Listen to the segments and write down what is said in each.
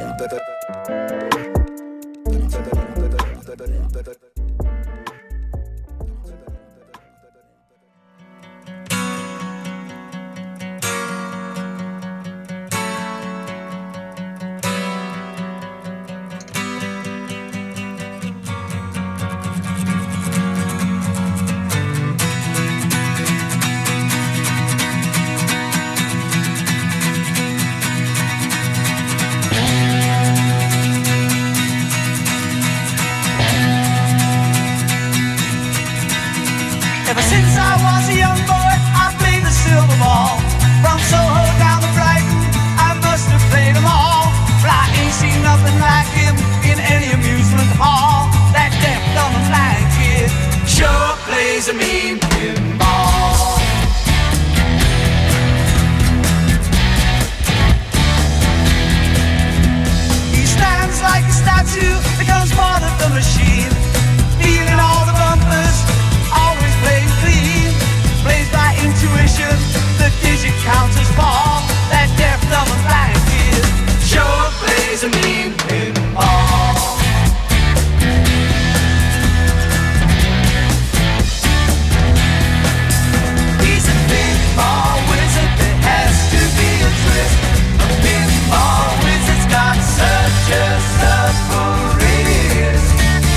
Ever since I was a young boy, I played the silver ball. From Soho down to Brighton, I must have played them all. But I ain't seen nothing like him in any amusement hall. That deaf, dumb and blind kid sure plays a mean pinball. He stands like a statue, becomes part of the machine, feeling all the bumpers, always playing clean, plays by intuition, the digit counters fall. That deaf, dumb and blind kid sure plays a mean pinball. He's a pinball wizard, there has to be a twist. A pinball wizard's got such a submarine wrist.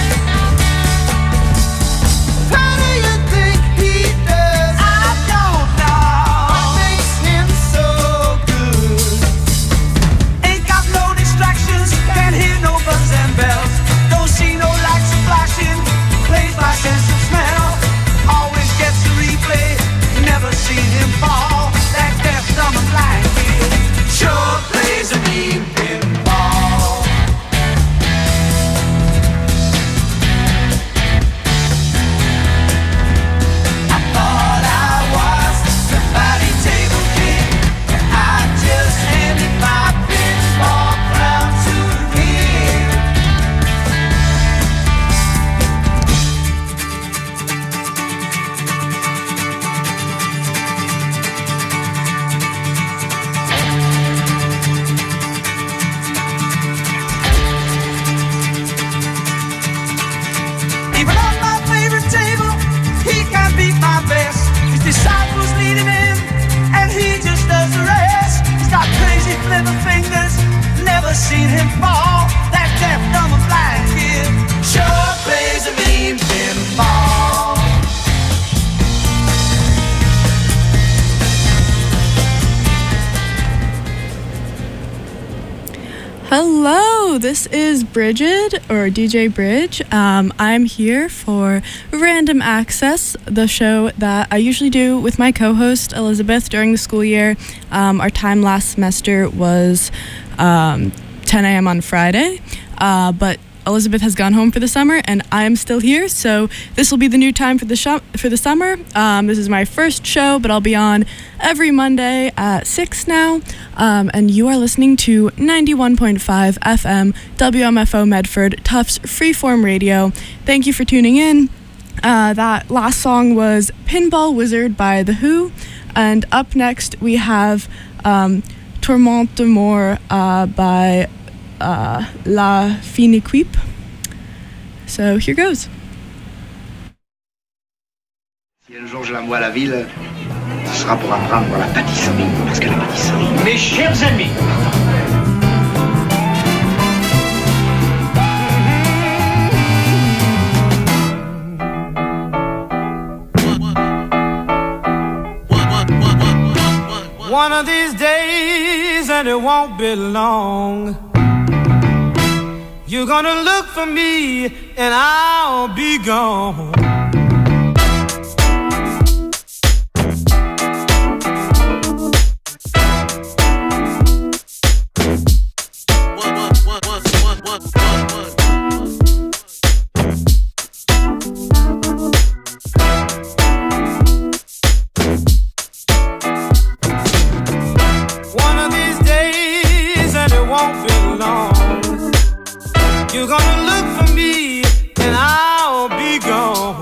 How do you think he does? I don't know. What makes him so good? Ain't got no distractions, can't hear no buzzers and bells, don't see no lights flashing, plays by sense of smell, always gets a replay, never seen him fall. That deaf, dumb and blind kid sure plays a mean pinball. I thought I was the body table king, I just handed my pinball crown to him. Even on my favorite table, he can't beat my best. His disciples lead him in, and he just does the rest. He's got crazy flipper fingers, never seen him fall. That deaf, dumb and blind kid sure plays a mean pinball. Hello, this is Bridget, or DJ Bridge. I'm here for Random Access, the show that I usually do with my co-host Elizabeth during the school year. Our time last semester was 10 a.m. on Friday, but Elizabeth has gone home for the summer, and I am still here, so this will be the new time for the summer. This is my first show, but I'll be on every Monday at 6 now, and you are listening to 91.5 FM WMFO Medford, Tufts Freeform Radio. Thank you for tuning in. That last song was Pinball Wizard by The Who, and up next we have Tourmente d'Amour by La Fine Équipe. So here goes. Si un jour je l'envoie à la ville, ce sera pour apprendre la pâtisserie. Parce que la pâtisserie... Mes chers amis, One of these days, and it won't be long, you're gonna look for me, and I'll be gone. One of these days, and it won't be long, you're gonna look for me, and I'll be gone.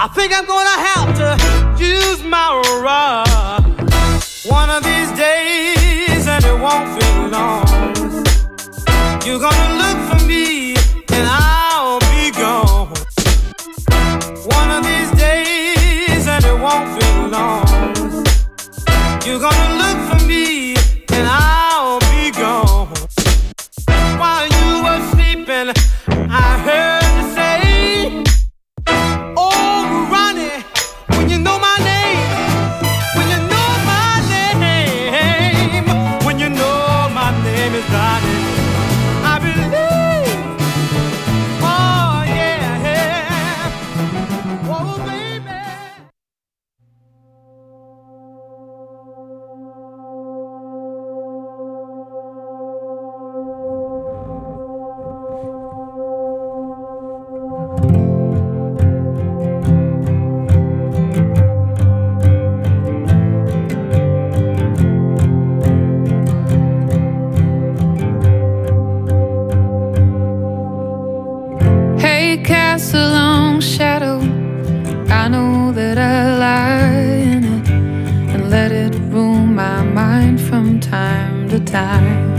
think I'm gonna have to use my rod one of these days, and it won't feel long. You're gonna look for me and I'll be gone one of these days, and it won't feel long. You're gonna look for me and I'll be gone. While you were sleeping, I heard you say, oh, Ronnie, when you know my name, when you know my name, when you know my name is Ronnie, I believe, oh, yeah, yeah, oh, baby. Cast a long shadow, I know that I lie in it and let it rule my mind from time to time.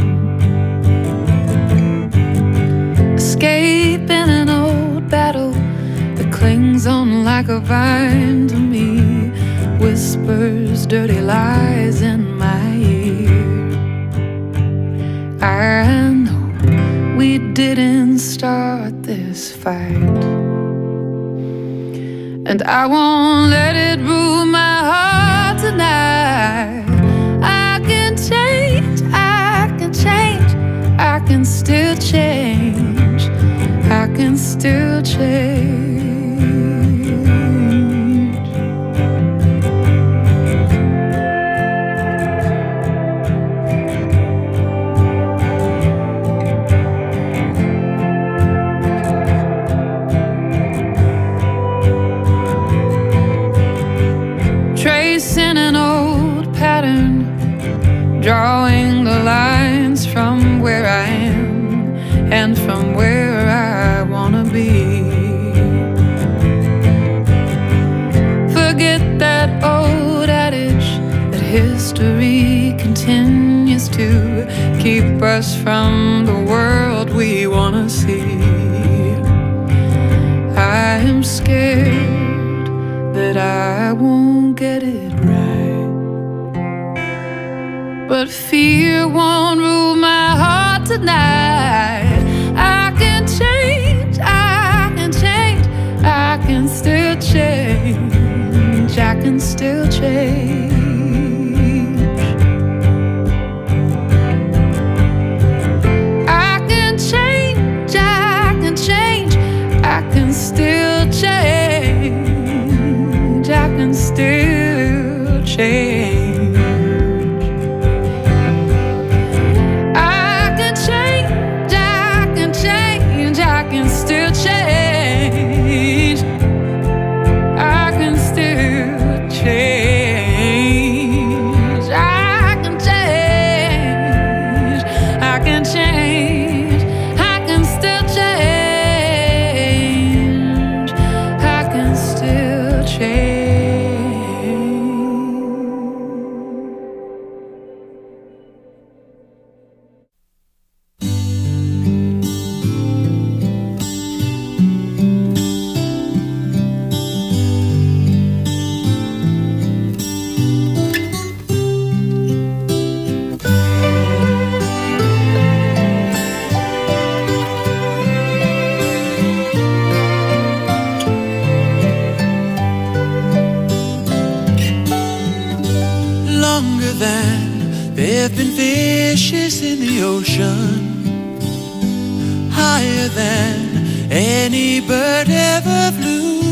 Escaping an old battle that clings on like a vine to me, whispers dirty lies in my ear. I know we didn't start this fight, and I won't let it rule my heart tonight. I can change, I can change, I can still change, I can still change. Tracing an old pattern, drawing the lines from where I am and from where I wanna be. Forget that old adage that history continues to keep us from the world we wanna see. I am scared that I won't get it right, but fear won't rule my heart tonight. I can change, I can change, I can still change, I can still change. I can change, I can change, I can still change, I can still change. I can change, I can change, I can still change, I can still change. I can change, I can change, I can still change, I can still change. Longer than there've been fishes in the ocean, higher than any bird ever flew,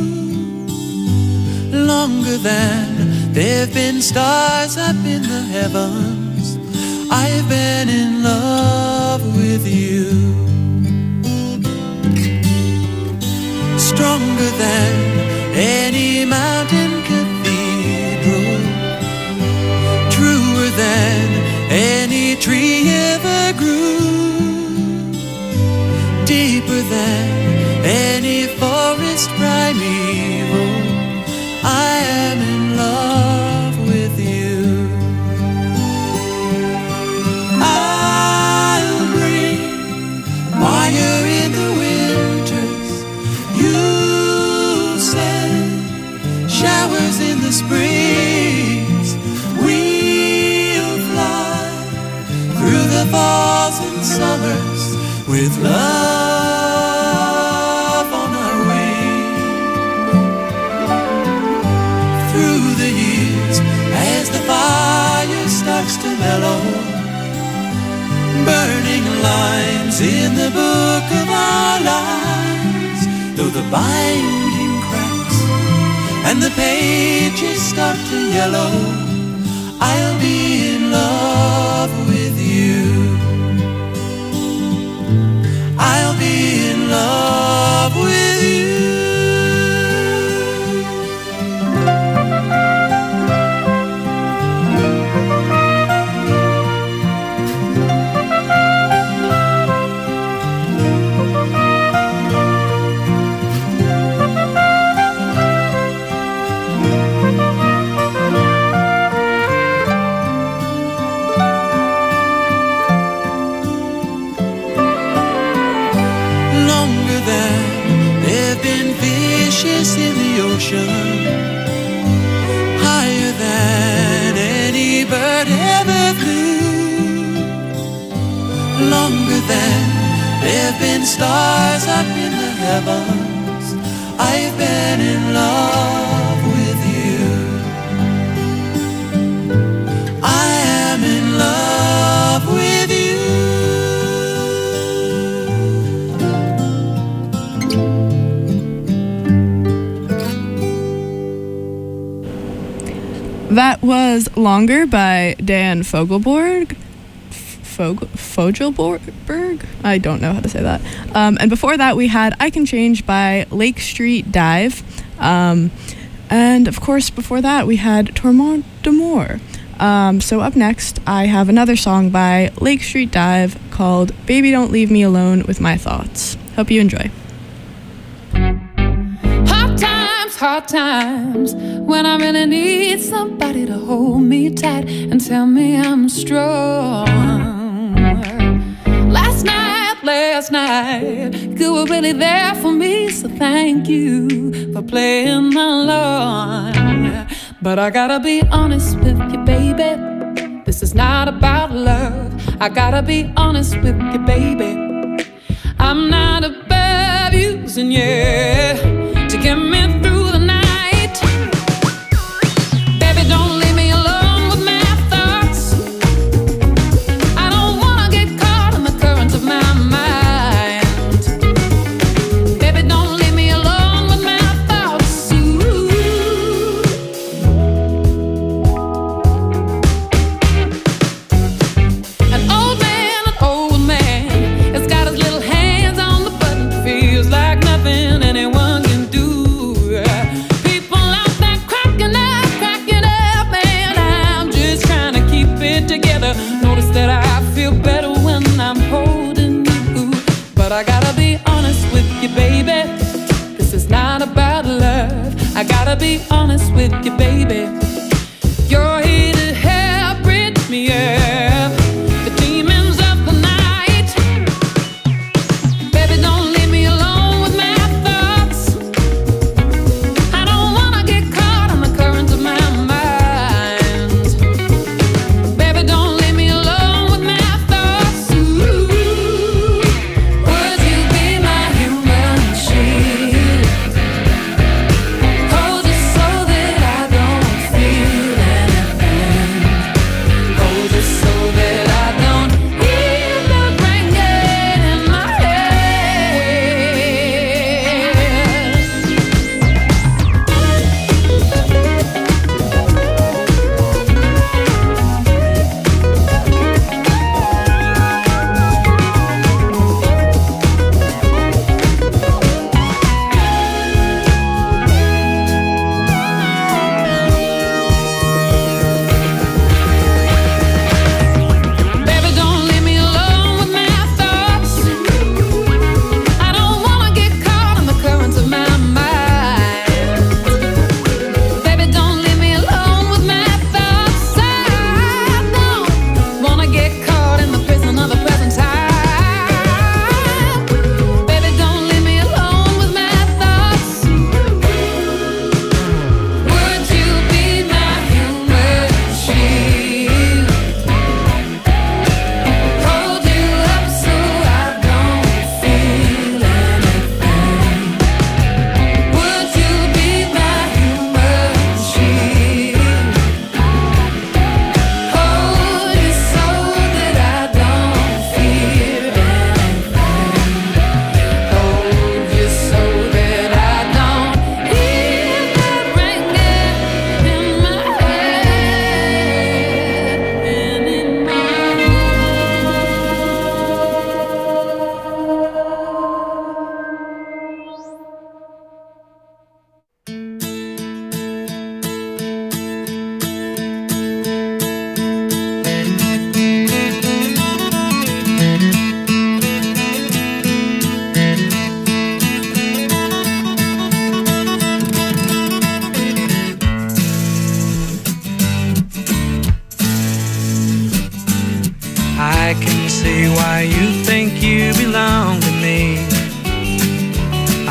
longer than there've been stars up in the heavens. I've been in love with you. Stronger than any mountain cathedral, truer than any tree ever grew, deeper than any forest primeval. with love on our way. Through the years, as the fire starts to mellow, burning lines in the book of our lives, though the binding cracks and the pages start to yellow, I'll be in love with you. I'll be in love with you. In the ocean, higher than any bird ever flew, longer than there've been stars up in the heavens, I've been in love with you. I am in love with you. That was Longer by Dan Fogelberg. Fogelberg? I don't know how to say that. And before that, we had I Can Change by Lake Street Dive. And of course, before that, we had Tourment d'Amour. So up next, I have another song by Lake Street Dive called Baby Don't Leave Me Alone with My Thoughts. Hope you enjoy. Hard times when I really need somebody to hold me tight and tell me I'm strong. Last night, you were really there for me, so thank you for playing along. But I gotta be honest with you, baby, this is not about love. I gotta be honest with you, baby, I'm not above using you to get me through the night. Baby, don't leave me alone with my thoughts. I don't wanna get caught in the current of my mind. Baby, don't leave me alone with my thoughts. Ooh. An old man has got his little hands on the button. Feels like nothing anyone can do. People out there cracking up, and I'm just trying to keep it together. Notice that I feel better when I'm holding you. But I gotta be honest with you, baby, this is not about love. I gotta be honest with you, baby, you're here to help bridge me up the demons of the night. Baby, don't leave me alone with my thoughts. I don't wanna get caught in the current of my mind. Baby, don't leave me alone with my thoughts. Ooh. Would you be my human shield? Hold you so that I don't feel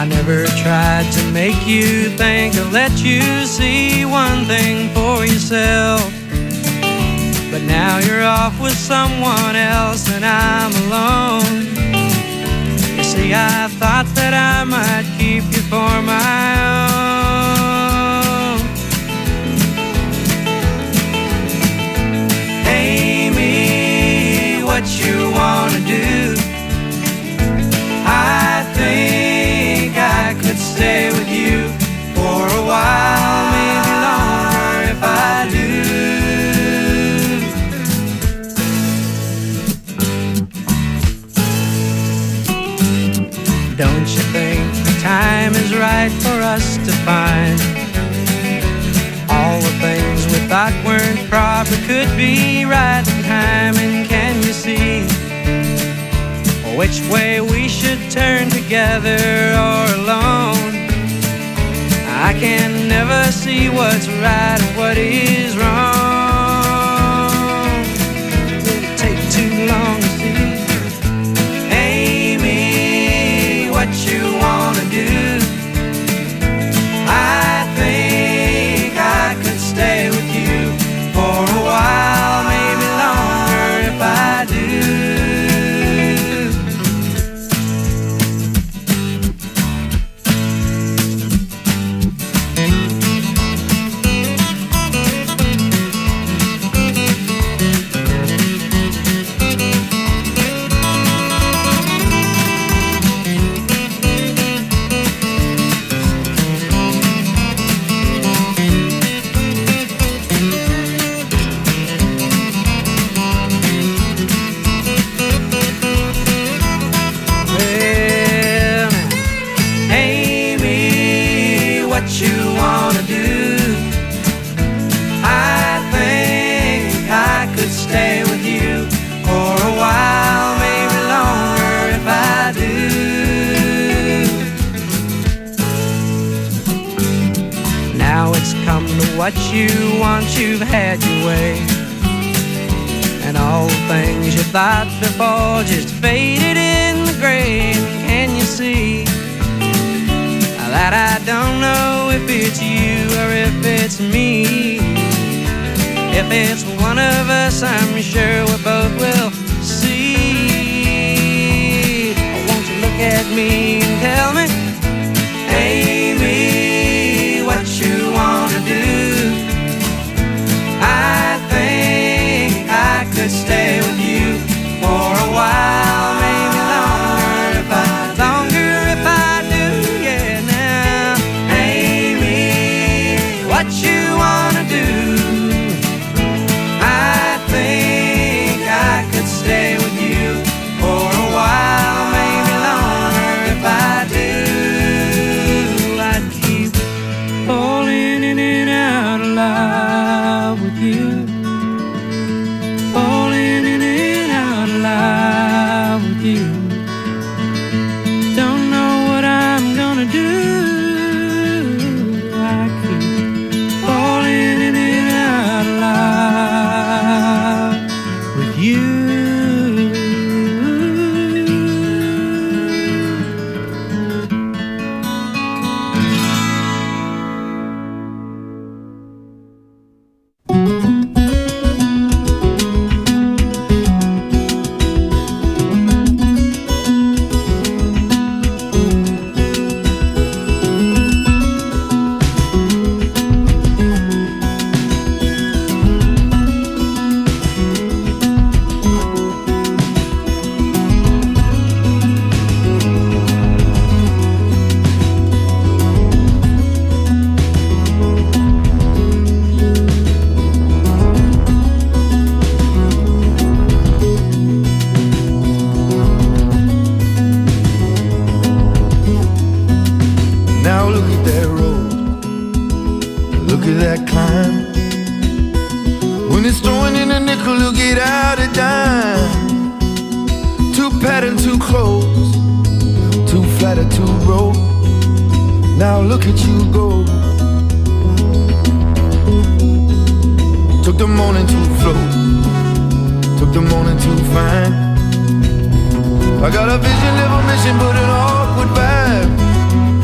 I never tried to make you think or let you see one thing for yourself. But now you're off with someone else and I'm alone. You see, I thought that I might keep you for my own. Amy, what you wanna do? I think I could stay with you for a while, maybe longer if I do. Don't you think the time is right for us to find all the things we thought weren't proper could be right in time? And can you see which way we should turn, together or alone? I can never see what's right and what is wrong. Will it take too long to see? Amy, what you wanna do? I think I could stay with you for a while, maybe longer if I do. What you want, you've had your way, and all the things you thought before just faded in the grave. Can you see that I don't know if it's you or if it's me? If it's one of us, I'm sure we both will see. Won't you look at me and tell me, Amy, what you wanna do? I think I could stay with you for a while, maybe longer if I do, yeah. Now, Amy, what you wanna do? I think I could stay with you for a while, maybe longer if I do. I'd keep falling in and out of love with you, falling in and out of love with you. Don't know what I'm gonna do. I keep falling in and out of love with you. I got a vision of a mission, but an awkward vibe.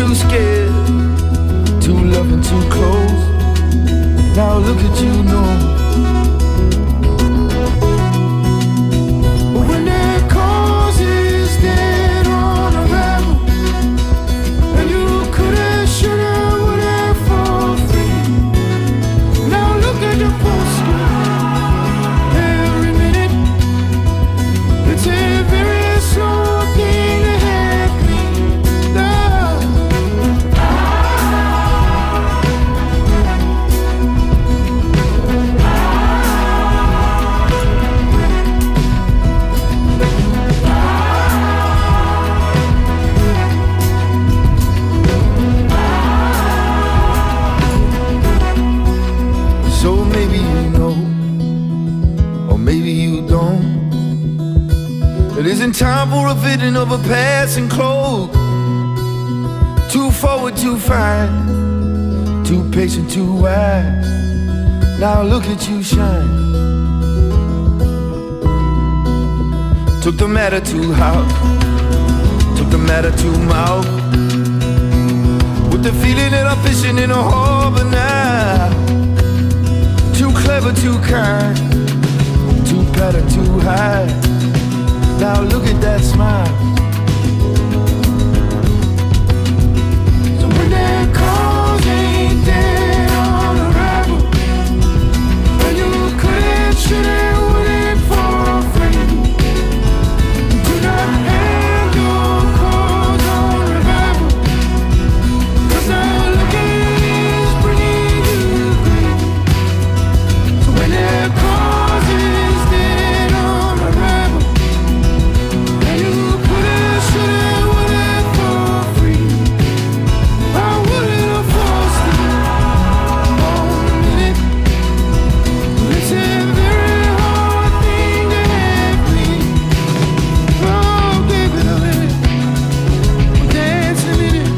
too scared, too loving, too close. Now look at you, no. When that cause is dead on arrival, and you coulda, shoulda, woulda for free. Now look at your postcard. Every minute, it's a very slow thing to have cleaned up. So maybe you know, or maybe you don't. It isn't time for a fitting of a passing cloak. Too forward, too fine, too patient, too wide. Now look at you shine. Took the matter too hard, took the matter too mouth. With the feeling that I'm fishing in a harbor now. Too clever, too kind, too better, too high. Now look at that smile. So when that cause ain't dead on arrival, and you couldn't, shouldn't, wouldn't for free. Do not hand your cause on revival, 'cause now looking is bringing you grief. So when that cause is dead on arrival, and you coulda, shoulda, woulda for free. I wouldn't have forced it on a minute. It's a very hard thing to have me. Oh, give it a minute, dance a minute.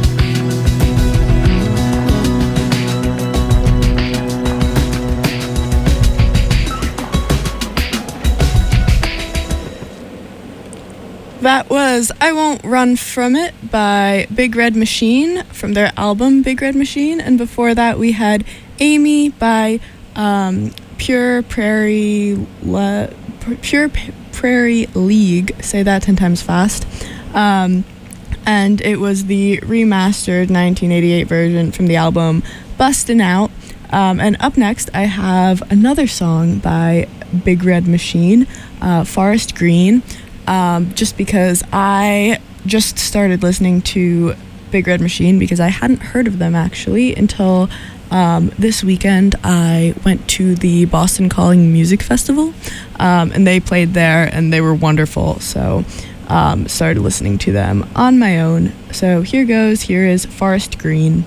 That was I Won't Run From It by Big Red Machine from their album Big Red Machine. And before that, we had Amy by Pure Prairie League. Say that 10 times fast. And it was the remastered 1988 version from the album Bustin' Out. And up next, I have another song by Big Red Machine, Forest Green. Just because I just started listening to Big Red Machine because I hadn't heard of them actually until this weekend. I went to the Boston Calling Music Festival and they played there and they were wonderful. So started listening to them on my own. So here goes. Here is Forest Green.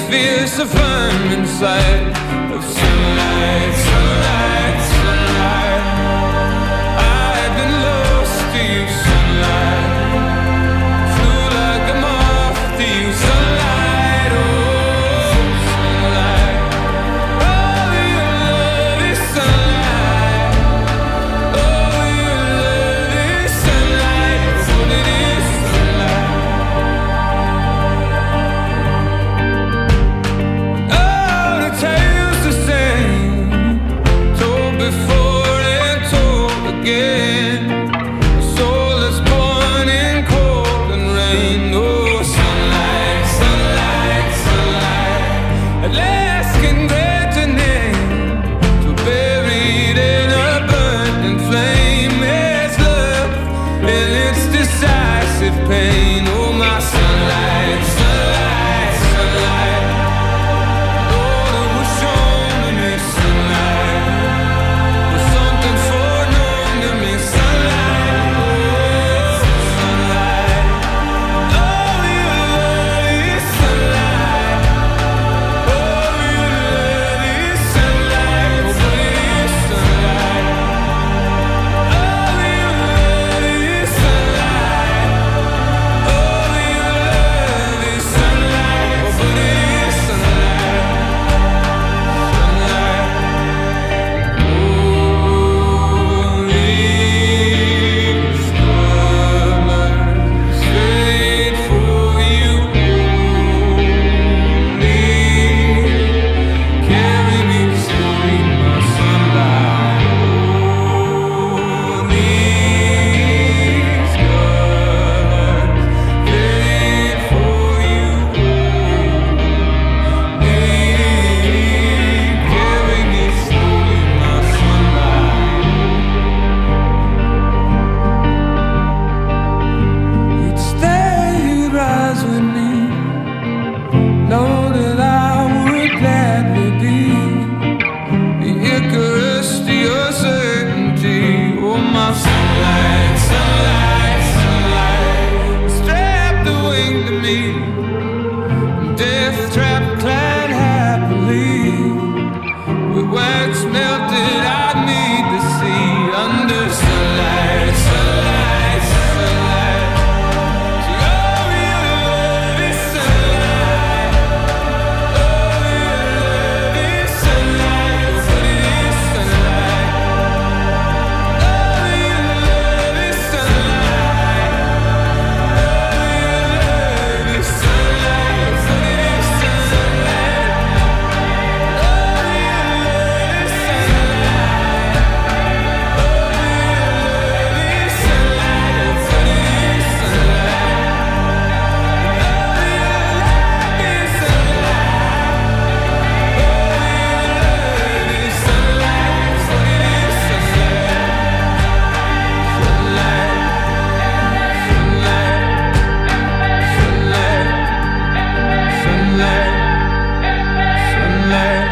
fierce a firm inside of sunlight, sunlight, sunlight. I've been lost to you, sunlight. Flew like a moth to you, sunlight. Oh, sunlight. Oh, your love is sunlight. Oh, your love is sunlight. What it is, sunlight. Oh, the tales the same, told before and told again. A soul that's born in cold and rain. Oh, sunlight, sunlight, sunlight. At last can grant a name to buried in a burning flame. There's love in its decisive pain. Oh, my sunlight, sunlight, sunlight. Lord, it was shown to me, sunlight. Was something foreknown to me, sunlight. Oh, sunlight. Oh, your love is sunlight. Oh, your love is sunlight. Oh, but it is sunlight. Oh, your love is sunlight. Oh, your love is sunlight. Oh, but it is sunlight. Sunlight. Oh, these colors fade for you only. Carry me slowly, my sunlight. Oh, these colors fade for you only. Carry me slowly, my sunlight. Each day you'd rise with me, know that I would gladly be the Icarus to your certainty. Oh, my sunlight, sunlight, sunlight. Strap the wing to me, death trap clad happily. With wax melted, I'd need to see under sunlight, sunlight, sunlight. See, oh, your love is sunlight. Oh, your love is sunlight. But it is sunlight. Oh, your love is sunlight. Oh, your love is sunlight. But it is sunlight. Oh, your love is sunlight. Oh, your love is sunlight. But it is sunlight. Oh, your love is sunlight. Oh, your love is sunlight. But it is sunlight. Sunlight, sunlight, sunlight,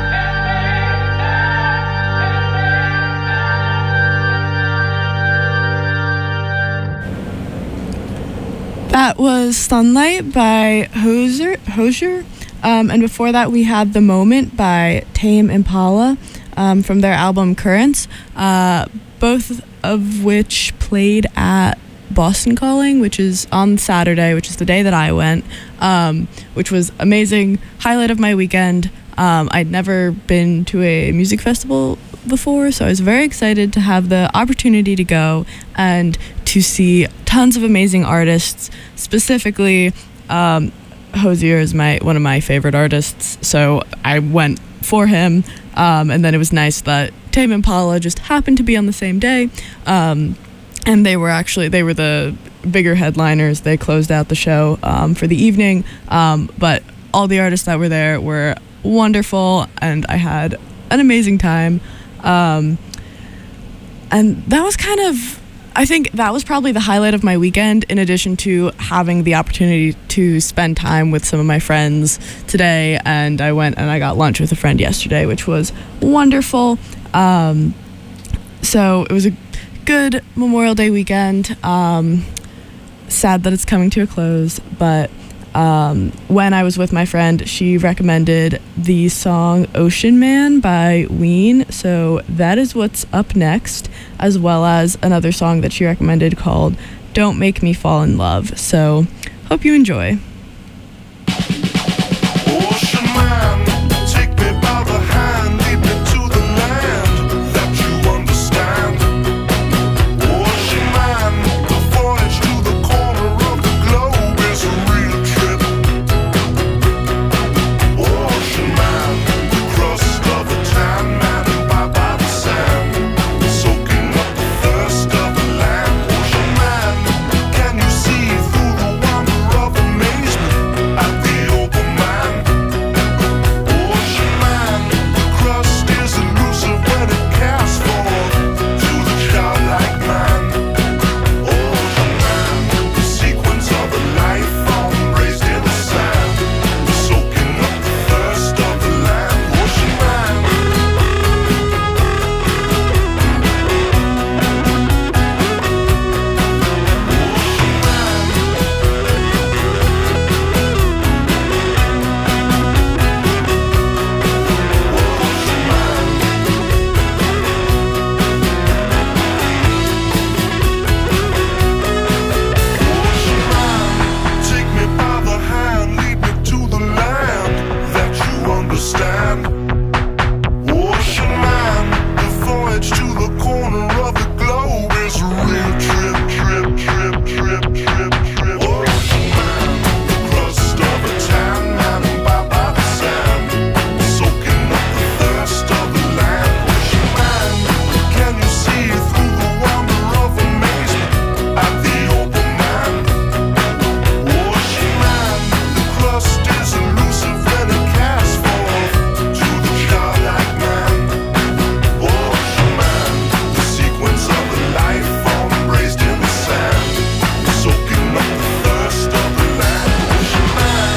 That was Sunlight by Hozier. And before that, we had The Moment by Tame Impala from their album Currents, both of which played at Boston Calling, which is on Saturday, which is the day that I went, which was amazing. Highlight of my weekend. I'd never been to a music festival before, so I was very excited to have the opportunity to go and to see tons of amazing artists. Specifically, Hozier is one of my favorite artists, so I went for him, and then it was nice that Tame Impala just happened to be on the same day, and they were the bigger headliners. They closed out the show for the evening, but all the artists that were there were wonderful, and I had an amazing time. And that was I think that was probably the highlight of my weekend, in addition to having the opportunity to spend time with some of my friends today. And I went and I got lunch with a friend yesterday, which was wonderful. So it was a good Memorial Day weekend. Sad that it's coming to a close, but when I was with my friend, she recommended the song Ocean Man by Ween. So that is what's up next, as well as another song that she recommended called Don't Make Me Fall in Love. So hope you enjoy. Ocean man, take me by the hand, lead me to the land that you understand. Ocean man, the voyage to the corner of the globe is a real trip. Ocean man, the crust of a tan man and by the sand, soaking up the thirst of the land. Ocean man, can you see through the wonder of amazement at the open man? Ocean man, the crust is elusive when it casts forth to the childlike man. Ocean man, the sequence of a life form raised in the sand, soaking up the thirst of the land. Ocean man. Take me by the hand, lead me to the land that you understand. Ocean man, the voyage to the corner of the globe is a real trip, trip, trip, trip, trip, trip. Ocean man, the crust of a tan man and by the sand, soaking up the thirst of the land. Ocean man, can you see through the wonder of amazement at the open man? Ocean man, the crust is elusive when it casts forth to the childlike man. Ocean man, the sequence of a life form raised in the sand, soaking up the thirst of the land. Ocean man.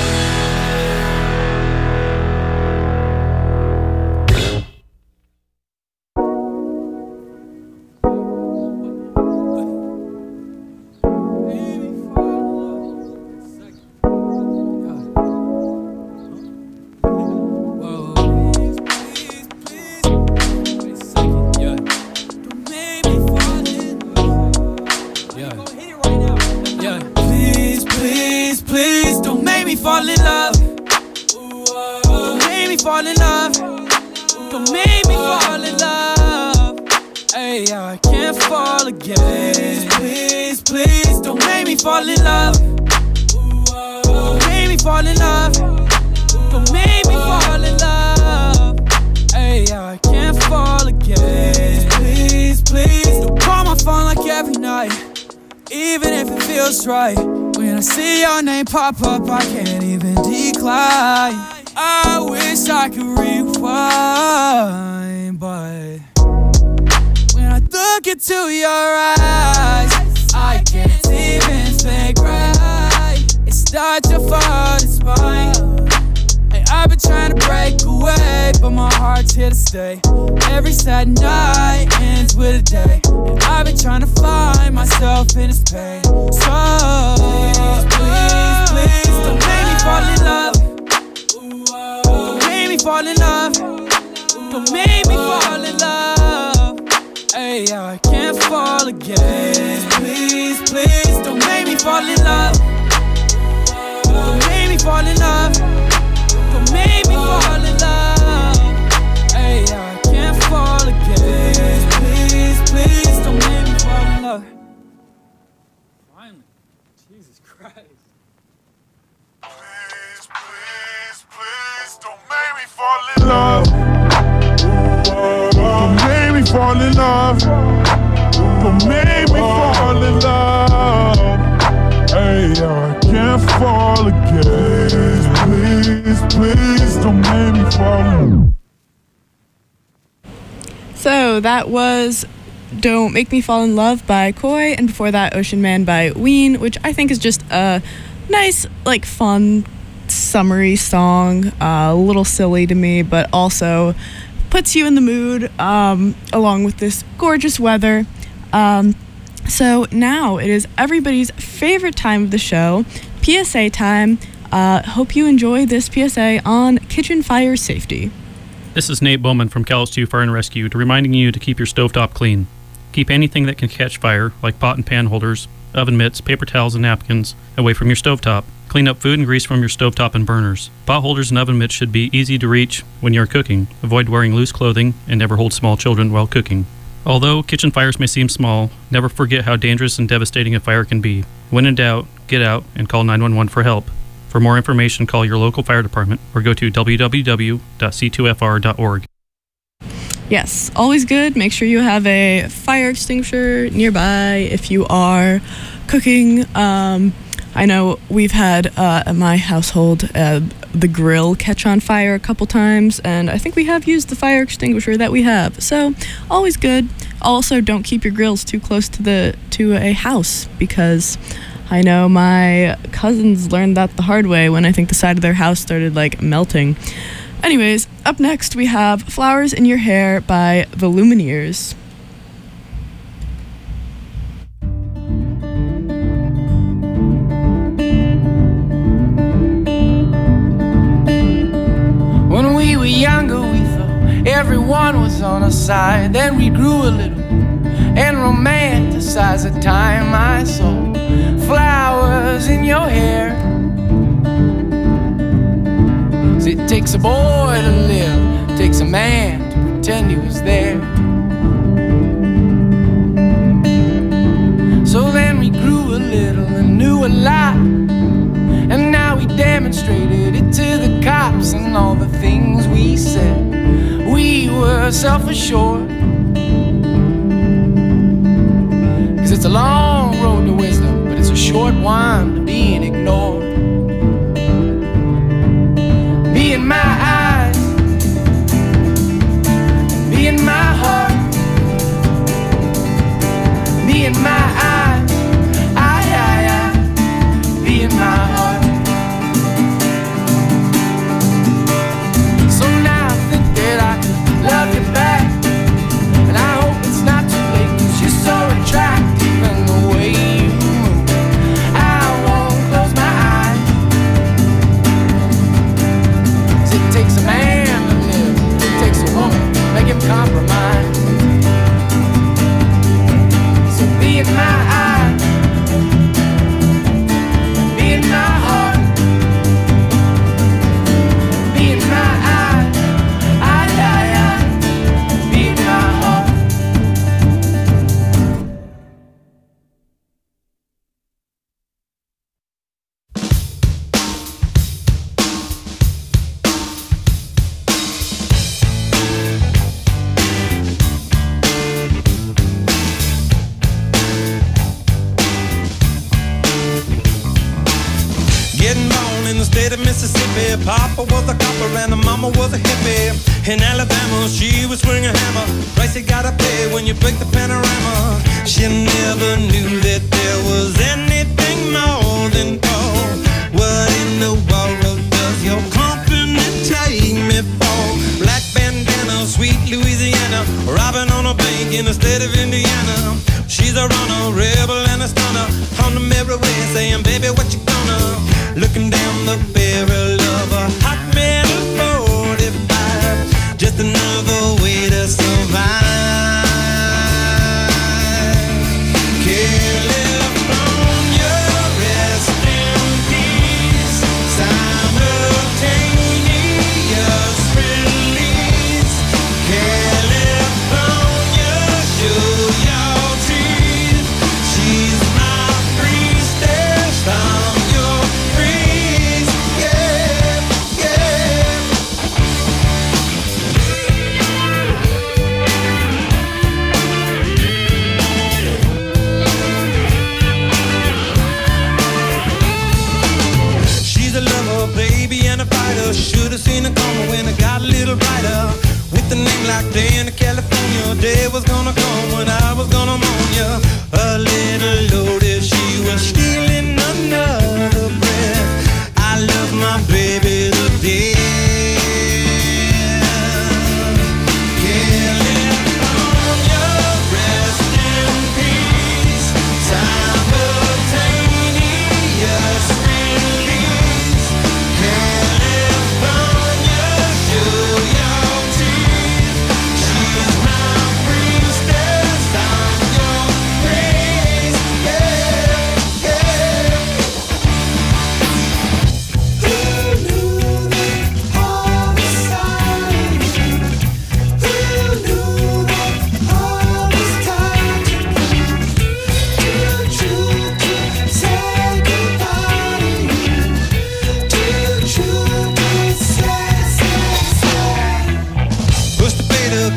Please, please, please, don't make me fall in love. Don't make me fall in love. Don't make me fall in love. Hey, I can't fall again. Please, please, don't make me fall in love. Don't make me fall in love. Don't make me fall in love. Hey, I can't fall again. Please, please, don't call my phone like every night, even if it feels right. When I see your name pop up, I can't even decline. I wish I could rewind, but when I look into your eyes, I can't even think right. It starts your fault, it's mine. Hey, I've been trying to break away, but my heart's here to stay. Every sad night ends with a day, and I've been trying to find myself in this pain. So please, please, don't make me fall in love. Don't make me fall in love. Don't make me fall in love. Hey, I can't fall again. Please, please, don't make me fall in love. Don't make me fall in love. Don't make me fall in love. Hey, I can't fall again. Please, please, don't make me fall in love. Finally, Jesus Christ. Please, please, please, don't make me fall in love. Don't make me fall in love. Don't make me fall in love. Hey, I can't fall again. Please, please, don't make me fall in love. So that was Don't Make Me Fall in Love by Koi, and before that Ocean Man by Ween, which I think is just a nice, like, fun, summery song. A little silly to me, but also puts you in the mood along with this gorgeous weather. So now it is everybody's favorite time of the show, PSA time. hope you enjoy this PSA on kitchen fire safety. This is Nate Bowman from Kalamazoo Fire and Rescue, reminding you to keep your stovetop clean. Keep anything that can catch fire, like pot and pan holders, oven mitts, paper towels, and napkins, away from your stovetop. Clean up food and grease from your stovetop and burners. Pot holders and oven mitts should be easy to reach when you're cooking. Avoid wearing loose clothing and never hold small children while cooking. Although kitchen fires may seem small, never forget how dangerous and devastating a fire can be. When in doubt, get out and call 911 for help. For more information, call your local fire department or go to www.c2fr.org. Yes, always good. Make sure you have a fire extinguisher nearby if you are cooking. I know we've had at my household the grill catch on fire a couple times, and I think we have used the fire extinguisher that we have. So always good. Also, don't keep your grills too close to a house, because I know my cousins learned that the hard way when I think the side of their house started melting. Anyways, up next we have Flowers in Your Hair by the Lumineers. When we were younger, we thought everyone was on our side. Then we grew a little and romanticized the time I saw flowers in your hair. So it takes a boy to live, it takes a man to pretend he was there. So then we grew a little and knew a lot, and now we demonstrated it to the cops. And all the things we said, we were self-assured. 'Cause it's a long road to wisdom, but it's a short one to being ignored. Be in my eyes, be in my heart, be in my eyes, be in my heart. So now I think that I could love you back, and I hope it's not too late, 'cause you're so attractive and the way you move, I won't close my eyes. 'Cause it takes a man to live, it takes a woman to make him compromise. So be in my eyes, be in my heart, be in my eyes, be in my heart. Getting born in the state of Mississippi, Papa was a copper and the mama was a hippie. In Alabama, she would swing a hammer. Price you gotta pay when you break the panorama. She never knew that there was anything more than gold. What in the world does your company take me for? Black bandana, sweet Louisiana, robbing on a bank in the state of Indiana. She's a runner, rebel and a stunner, on the merry way saying, baby, what you gonna? Looking down the barrel of a hot metal 45, just another way to survive. California, rest in peace. Simultaneous release. California, show your teeth. She's my priestess from your breeze. Yeah, yeah. She's a lover, baby, and a fighter. Should've seen her coming when it got a little brighter. With a name like Dana, California, day was gonna come when I was gonna mourn ya. A little loaded, she was stealing another breath. I love my baby to death. California, rest in peace. Simultaneous release.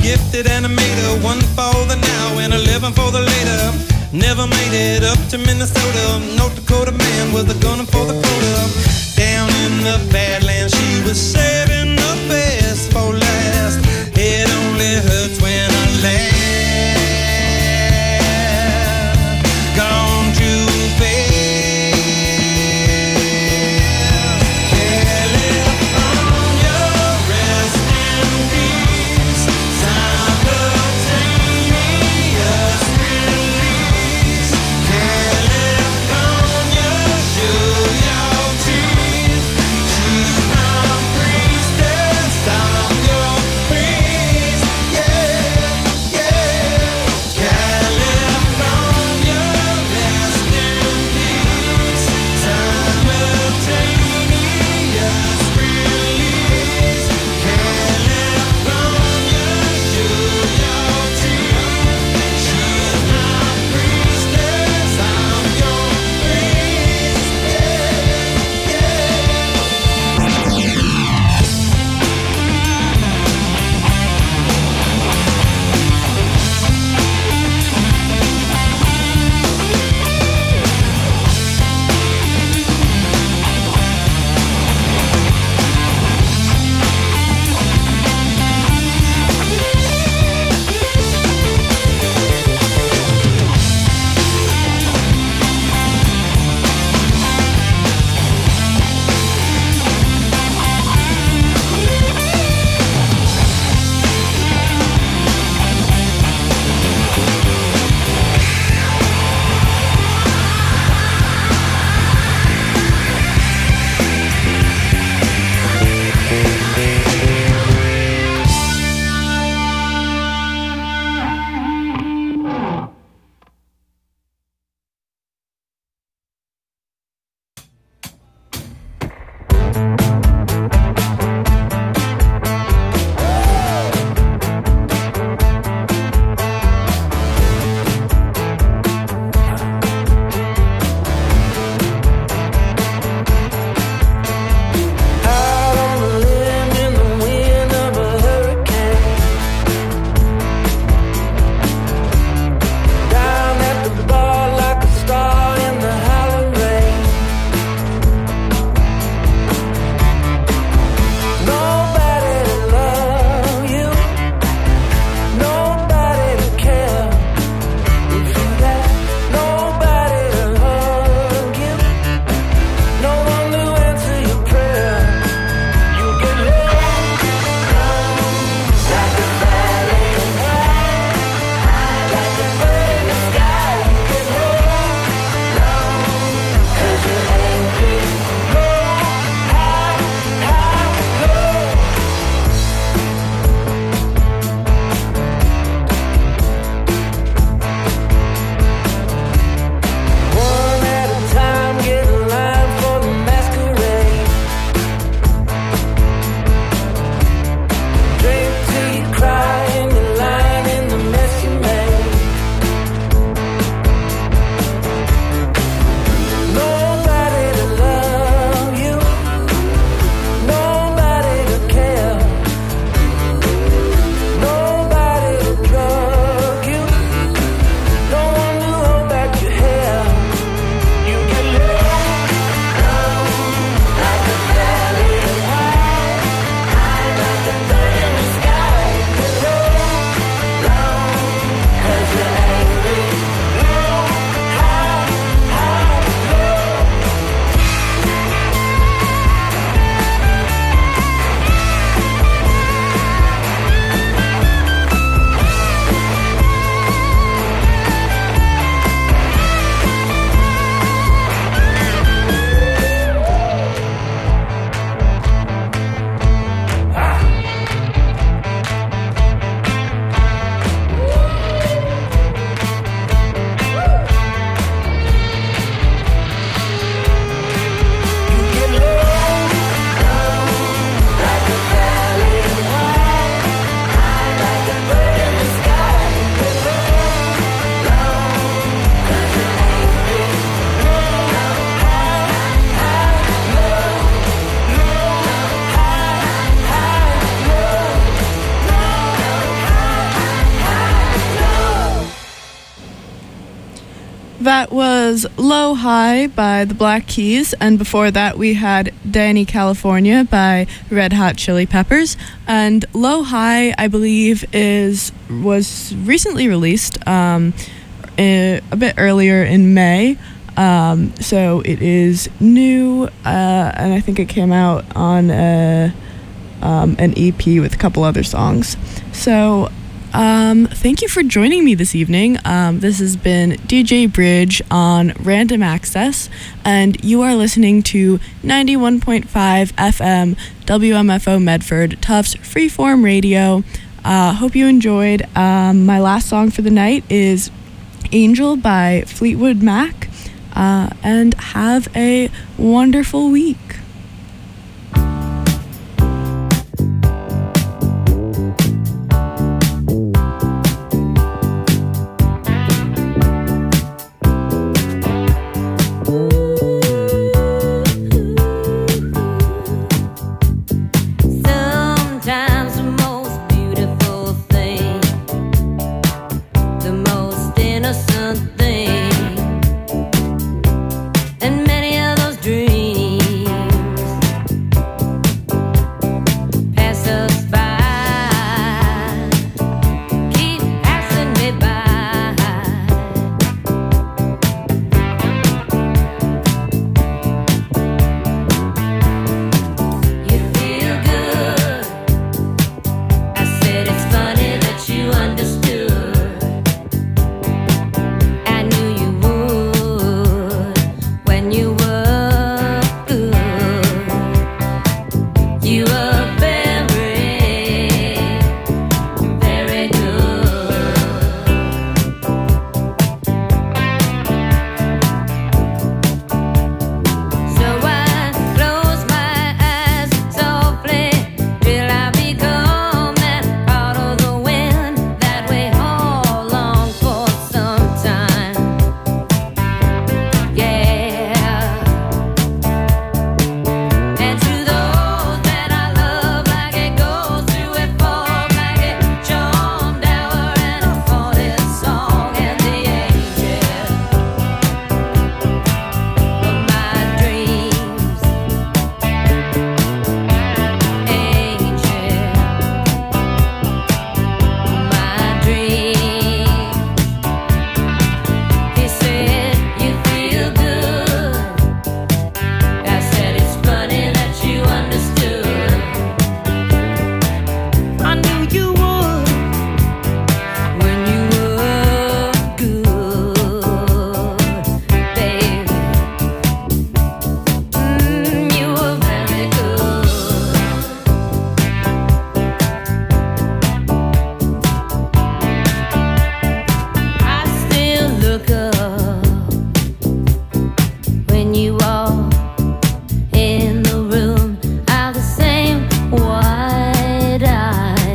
gifted animator, one for the now and a living for the later. Never made it up to Minnesota. North Dakota man was a gunner for the quota. Down in the Badlands, she was saving the best for last. It only hurts when I laugh. Gone too fast. California, rest in peace. Simultaneous release. California, show your teeth. Cheese on priestess. That was Low High by the Black Keys, and before that we had Danny California by Red Hot Chili Peppers. And Low High, I believe, was recently released a bit earlier in May. So it is new, and I think it came out on an EP with a couple other songs. So thank you for joining me this evening. This has been DJ Bridge on Random Access, and you are listening to 91.5 FM WMFO Medford, Tufts Freeform Radio. Hope you enjoyed. My last song for the night is Angel by Fleetwood Mac, and have a wonderful week.